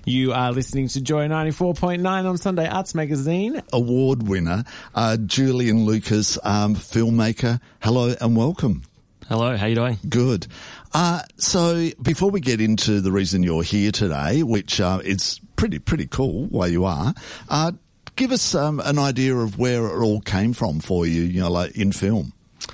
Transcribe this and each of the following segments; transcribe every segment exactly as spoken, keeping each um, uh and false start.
You are listening to Joy ninety-four point nine on Sunday Arts Magazine. Award winner, uh, Julian Lucas, um, filmmaker. Hello and welcome. Hello, how you doing? Good. Uh, so before we get into the reason you're here today, which uh, is pretty pretty cool why you are, uh, give us um, an idea of where it all came from for you, you know, like in film.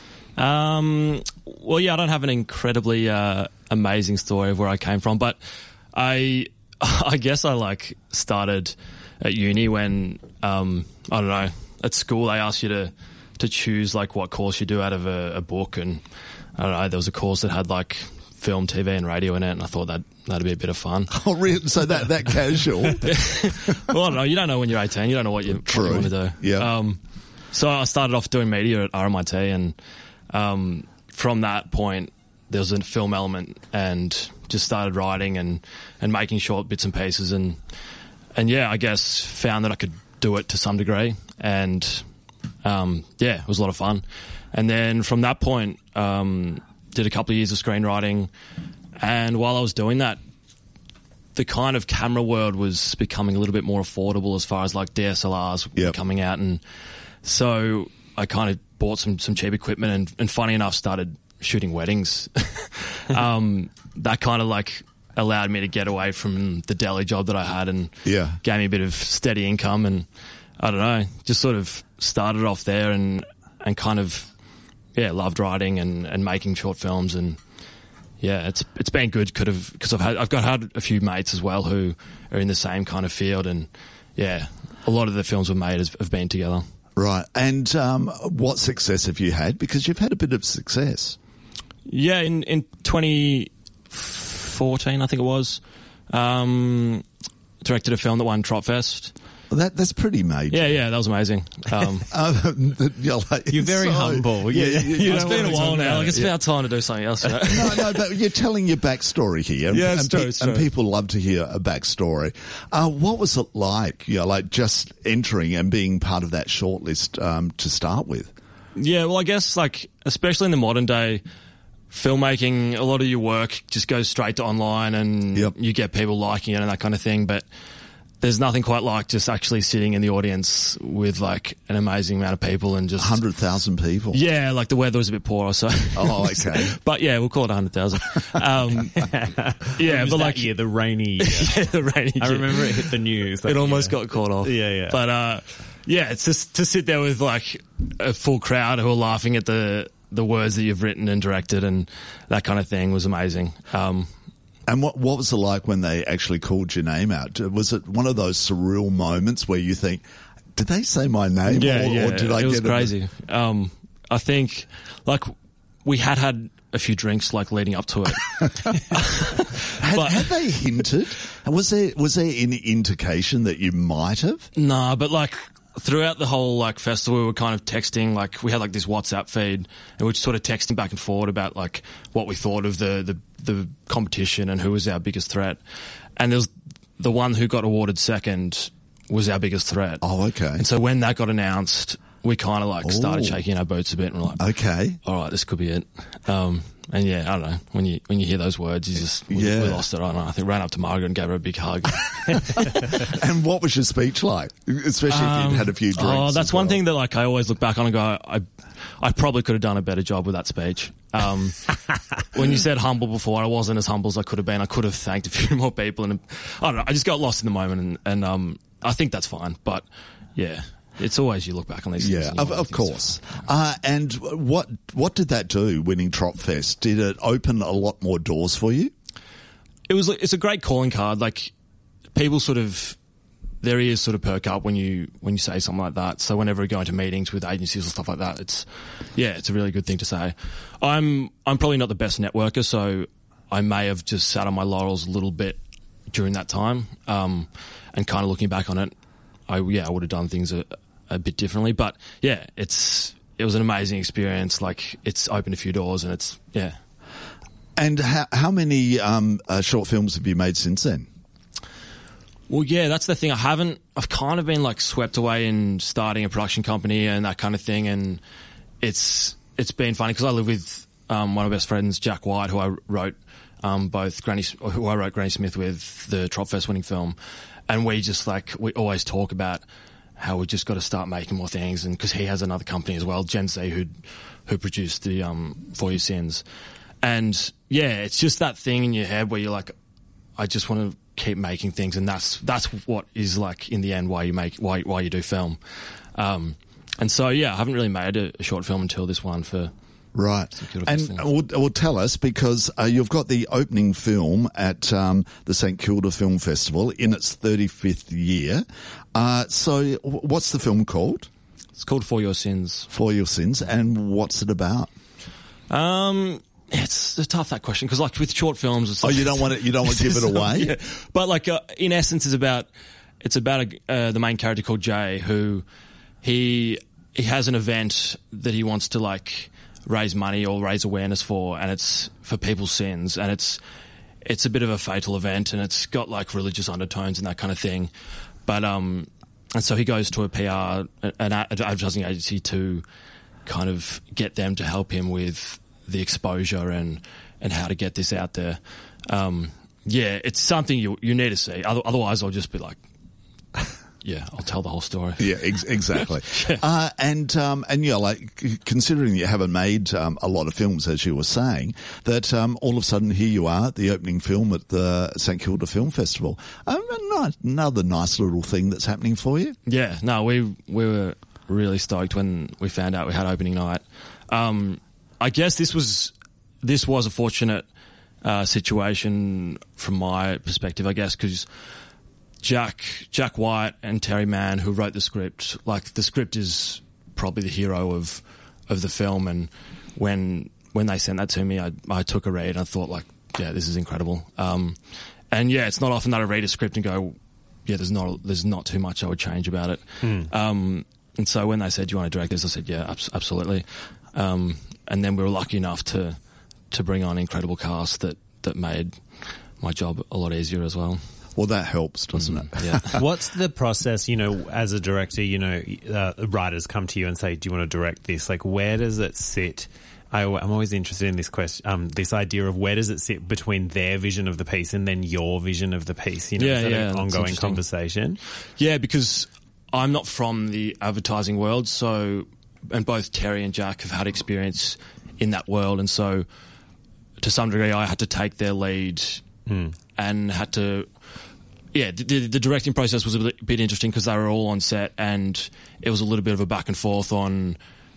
Um, well, yeah, I don't have an incredibly uh, amazing story of where I came from, but I... I guess I like started at uni when um, I don't know, at school they asked you to to choose like what course you do out of a, a book, and I don't know, there was a course that had like film, T V, and radio in it, and I thought that that'd be a bit of fun. Oh, really? So that that casual? Well, I don't know. You don't know when you're eighteen. You don't know what you, what you want to do. Yeah. Um, so I started off doing media at R M I T, and um, from that point there was a film element, and just started writing and, and making short bits and pieces, and and yeah, I guess found that I could do it to some degree, and um, yeah, it was a lot of fun. And then from that point, um, did a couple of years of screenwriting, and while I was doing that, the kind of camera world was becoming a little bit more affordable as far as like D S L Rs yep. were coming out, and so I kind of bought some some cheap equipment, and, and funny enough, started shooting weddings. um, that kind of like allowed me to get away from the deli job that I had, and yeah. gave me a bit of steady income, and I don't know, just sort of started off there, and and kind of yeah loved writing and, and making short films, and yeah, it's it's been good because I've had I've got had a few mates as well who are in the same kind of field, and yeah, a lot of the films we've made have, have been together. Right, and um, what success have you had? Because you've had a bit of success. Yeah, in, in twenty fourteen, I think it was, um, directed a film that won Tropfest. Well, that that's pretty major. Yeah, yeah, that was amazing. Um, um, you're, like, you're very so, humble. Yeah, yeah, you, you it's been a while now. Like, it's yeah. about time to do something else. You know? no, no, but you're telling your backstory here. Yeah, and, it's true, pe- it's and true. people love to hear a backstory. Uh, what was it like, you know, like just entering and being part of that shortlist um, to start with? Yeah, well, I guess, like, especially in the modern day, filmmaking, a lot of your work just goes straight to online, and yep. you get people liking it and that kind of thing, but there's nothing quite like just actually sitting in the audience with like an amazing amount of people and just... one hundred thousand people. Yeah, like the weather was a bit poor, so... Oh, okay. But yeah, we'll call it one hundred thousand. Um, yeah, but like... year, the rainy year. yeah, the rainy year. I remember it hit the news. It almost year. got caught off. Yeah, yeah. But uh, yeah, it's just to sit there with like a full crowd who are laughing at the... the words that you've written and directed and that kind of thing was amazing. Um, and what what was it like when they actually called your name out? Was it one of those surreal moments where you think, did they say my name? Yeah, or, yeah. Or did I it get was it? crazy. Um, I think, like, we had had a few drinks, like, leading up to it. had, but, had they hinted? Was there was there any indication that you might have? Nah, but like... throughout the whole like festival, we were kind of texting, like we had like this WhatsApp feed, and we were sort of texting back and forward about like what we thought of the, the, the competition and who was our biggest threat. And there was the one who got awarded second was our biggest threat. Oh, okay. And so when that got announced, we kind of like started Ooh. shaking our boots a bit and we're like, okay, all right, this could be it. Um, and yeah, I don't know, when you when you hear those words, you just we, yeah. we lost it. I don't know. I think ran up to Margaret and gave her a big hug. And what was your speech like? Especially if you'd had a few drinks. Oh, that's as one well. thing that like I always look back on and go, I, I probably could have done a better job with that speech. Um, when you said humble before, I wasn't as humble as I could have been. I could have thanked a few more people, and I don't know. I just got lost in the moment, and, and um, I think that's fine. But yeah. It's always you look back on these things. Yeah, of, of course. Uh, and what what did that do, winning Tropfest? Did it open a lot more doors for you? It was. It's a great calling card. Like, people sort of, their ears sort of perk up when you when you say something like that. So whenever we go into meetings with agencies or stuff like that, it's, yeah, it's a really good thing to say. I'm I'm probably not the best networker, so I may have just sat on my laurels a little bit during that time. Um, and kind of looking back on it, I yeah, I would have done things a, a bit differently. But yeah, it's it was an amazing experience. Like, it's opened a few doors, and it's yeah. And how how many um, uh, short films have you made since then? Well, yeah, that's the thing. I haven't. I've kind of been like swept away in starting a production company and that kind of thing, and it's it's been funny because I live with um, one of my best friends, Jack White, who I wrote um, both Granny, who I wrote Granny Smith with, the Trop Fest winning film, and we just like we always talk about how we just got to start making more things, and because he has another company as well, Gen Z, who who produced the um, For Your Sins, and yeah, it's just that thing in your head where you're like, I just want to keep making things, and that's that's what is like in the end why you make why why you do film. Um, and so yeah, I haven't really made a, a short film until this one for. Right. And well, well, tell us, because uh, you've got the opening film at um, the St Kilda Film Festival in its thirty-fifth year. Uh, so what's the film called? It's called For Your Sins. For Your Sins. And what's it about? Um, it's a tough, that question, because like with short films... It's oh, like, you don't want it, you don't want to give it away? Yeah. But like uh, in essence, it's about, it's about a, uh, the main character called Jay, who he he has an event that he wants to like... raise money or raise awareness for, and it's for people's sins, and it's it's a bit of a fatal event, and it's got like religious undertones and that kind of thing. But um, and so he goes to a P R, an advertising agency, to kind of get them to help him with the exposure and and how to get this out there. Um, yeah, it's something you you need to see. Otherwise, I'll just be like. Yeah, I'll tell the whole story. Yeah, ex- exactly. yeah. Uh, and, um, and, you know, like, considering you haven't made, um, a lot of films, as you were saying, that, um, all of a sudden here you are, the opening film at the St Kilda Film Festival. Um, another nice little thing that's happening for you. Yeah, no, we, we were really stoked when we found out we had opening night. Um, I guess this was, this was a fortunate, uh, situation from my perspective, I guess, because Jack Jack White and Terry Mann, who wrote the script, like the script is probably the hero of of the film, and when when they sent that to me, I I took a read and I thought like, yeah, this is incredible. Um, and yeah, it's not often that I read a script and go, yeah, there's not there's not too much I would change about it. Mm. Um, and so when they said, do you want to direct this, I said, yeah, abs- absolutely. Um, and then we were lucky enough to to bring on an incredible cast that that made my job a lot easier as well. Well, that helps, doesn't it? Mm, yeah. What's the process, you know, as a director, you know, uh, writers come to you and say, do you want to direct this? Like, where does it sit? I, I'm always interested in this question, um, this idea of where does it sit between their vision of the piece and then your vision of the piece? You know, yeah, is that yeah, an ongoing conversation? Yeah, because I'm not from the advertising world, so, and both Terry and Jack have had experience in that world, and so to some degree I had to take their lead mm. and had to... Yeah, the, the directing process was a bit, bit interesting because they were all on set, and it was a little bit of a back and forth on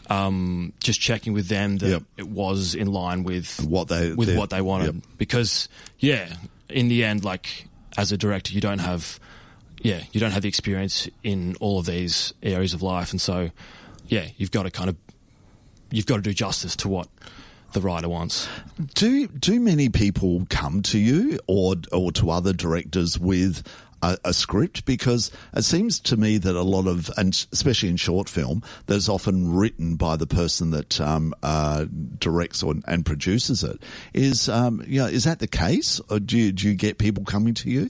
um, just checking with them that yep. it was in line with what they with what they wanted. Yep. Because yeah, in the end, like as a director, you don't have yeah you don't have the experience in all of these areas of life, and so yeah, you've got to kind of you've got to do justice to what the writer wants. Do do many people come to you or or to other directors with a, a script? Because it seems to me that a lot of, and especially in short film, that's often written by the person that um, uh, directs or, and produces it. Is um, you know, is that the case, or do you, do you get people coming to you?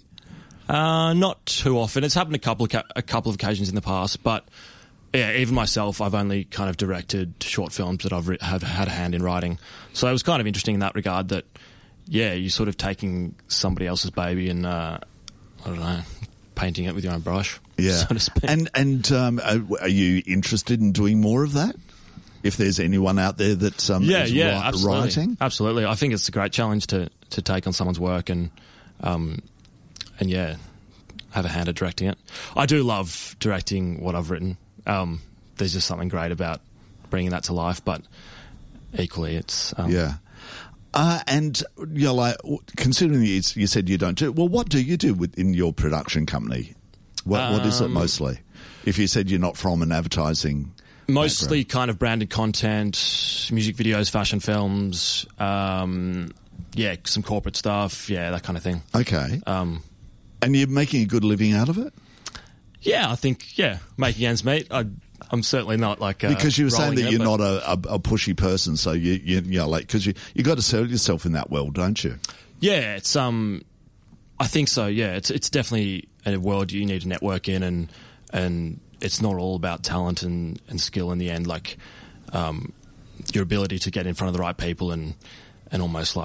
Uh, not too often. It's happened a couple of ca- a couple of occasions in the past, but. Yeah, even myself, I've only kind of directed short films that I've re- have had a hand in writing. So it was kind of interesting in that regard that, yeah, you're sort of taking somebody else's baby and, uh, I don't know, painting it with your own brush, yeah. so to speak. And, and um, are you interested in doing more of that? If there's anyone out there that's um, yeah, is yeah, ri- absolutely. writing? Absolutely. I think it's a great challenge to, to take on someone's work and, um, and yeah, have a hand at directing it. I do love directing what I've written. Um, there's just something great about bringing that to life, but equally it's... Um, yeah. Uh, and, you know, like, considering you, you said you don't do... Well, what do you do within your production company? What, um, what is it mostly? If you said you're not from an advertising... Mostly background. kind of branded content, music videos, fashion films, um, yeah, some corporate stuff, yeah, that kind of thing. Okay. Um, and you're making a good living out of it? Yeah, I think, yeah, making ends meet. I, I'm certainly not like uh, because you were saying that it, you're not a, a, a pushy person, so you you, you know, like, because you you got to sell yourself in that world, don't you? Yeah, it's um, I think so. Yeah, it's it's definitely a world you need to network in, and and it's not all about talent and, and skill in the end. Like, um, your ability to get in front of the right people and and almost like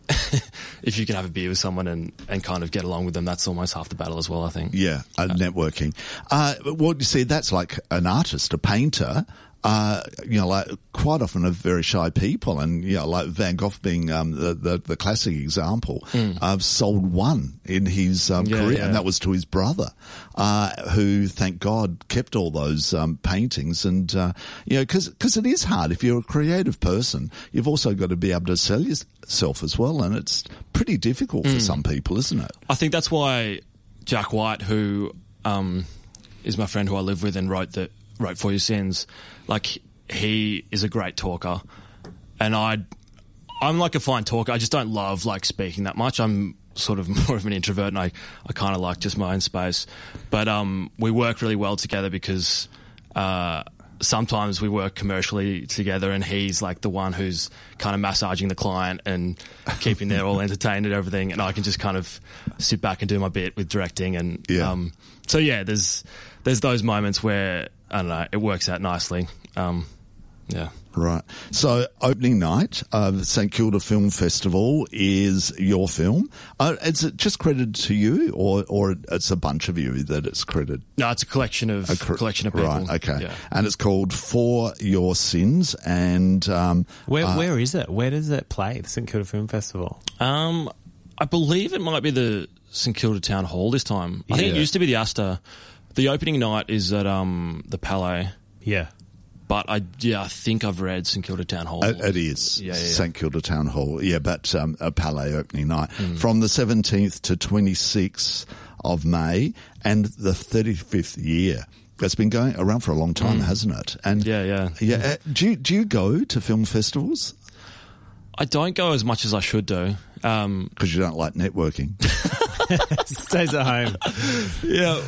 if you can have a beer with someone and, and kind of get along with them, that's almost half the battle as well, I think. Yeah, uh, networking. Uh, well, you see, that's like an artist, a painter. Uh, you know, like quite often are very shy people, and you know, like Van Gogh being um, the, the the classic example. Mm. Uh, sold one in his um, Yeah, career, yeah. and that was to his brother, uh, who, thank God, kept all those um, paintings. And uh, you know, because because it is hard if you're a creative person, you've also got to be able to sell yourself as well, and it's pretty difficult for Mm. some people, isn't it? I think that's why Jack White, who um, is my friend who I live with and wrote the wrote For Your Sins, like he is a great talker, and I, I'm like a fine talker. I just don't love like speaking that much. I'm sort of more of an introvert, and I, I kind of like just my own space. But um, we work really well together because uh, sometimes we work commercially together, and he's like the one who's kind of massaging the client and keeping them all entertained and everything, and I can just kind of sit back and do my bit with directing. And Yeah. um, so yeah, there's there's those moments where I don't know, it works out nicely. Um, yeah. Right. So opening night of St Kilda Film Festival is your film. Uh, is it just credited to you, or or it's a bunch of you that it's credited? No, it's a collection of A cr- collection of people. Right. Okay. Yeah. And it's called For Your Sins. And um, Where uh, where is it? Where does it play? The St Kilda Film Festival. Um, I believe it might be the St Kilda Town Hall this time. I think it Yeah. used to be the Astor. The opening night is at um the Palais, Yeah. but I yeah I think I've read St Kilda Town Hall. It, it is Yeah, yeah, yeah. St Kilda Town Hall. Yeah, but um, a Palais opening night from the seventeenth to twenty-sixth of May, and the thirty-fifth year. It's been going around for a long time, hasn't it? And Yeah, yeah. yeah. Uh, do you, do you go to film festivals? I don't go as much as I should do. Um, Because you don't like networking. Stays at home. yeah,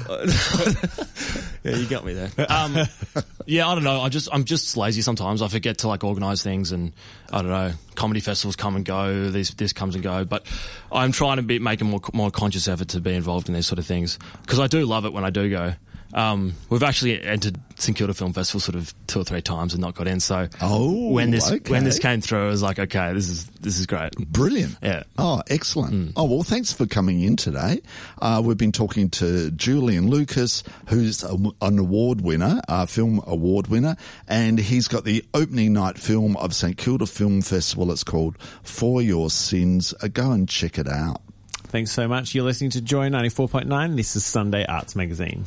yeah, you got me there. Um, yeah, I don't know. I just I'm just lazy sometimes. I forget to like organise things, and I don't know. Comedy festivals come and go. This this comes and go. But I'm trying to be make a more more conscious effort to be involved in these sort of things because I do love it when I do go. Um, we've actually entered St Kilda Film Festival sort of two or three times and not got in. So Oh, when this okay. when this came through, I was like, okay, this is this is great. Brilliant. Yeah. Oh, excellent. Mm. Oh, well, thanks for coming in today. Uh, we've been talking to Julian Lucas, who's a, an award winner, a film award winner, and he's got the opening night film of St Kilda Film Festival. It's called For Your Sins. Uh, go and check it out. Thanks so much. You're listening to Joy ninety-four point nine. This is Sunday Arts Magazine.